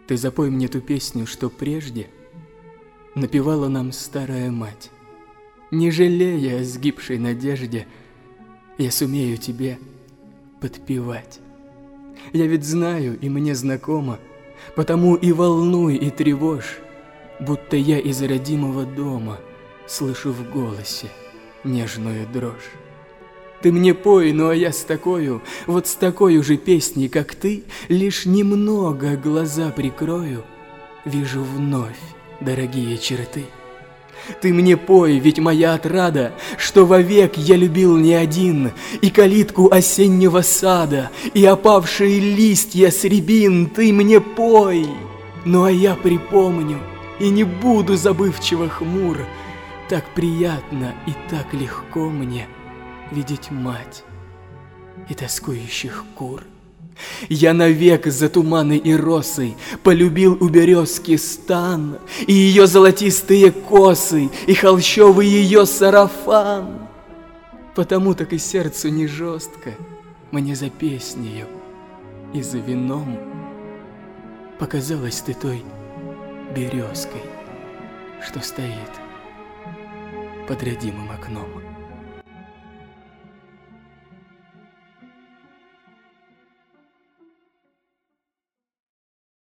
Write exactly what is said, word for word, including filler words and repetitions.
Ты запой мне ту песню, что прежде напевала нам старая мать. Не жалея о сгибшей надежде, я сумею тебе подпевать. Я ведь знаю, и мне знакомо, потому и волнуй, и тревожь, будто я из родимого дома слышу в голосе нежную дрожь. Ты мне пой, ну а я с такою, вот с такой же песней, как ты, лишь немного глаза прикрою, вижу вновь дорогие черты. Ты мне пой, ведь моя отрада, что вовек я любил не один, и калитку осеннего сада, и опавшие листья с рябин. Ты мне пой, ну а я припомню, и не буду забывчиво хмур. Так приятно и так легко мне видеть мать и тоскующих кур. Я навек за туманы и росы полюбил у березки стан, и ее золотистые косы, и холщовый ее сарафан. Потому так и сердцу не жестко мне за песнею и за вином показалась ты той березкой, что стоит под родимым окном.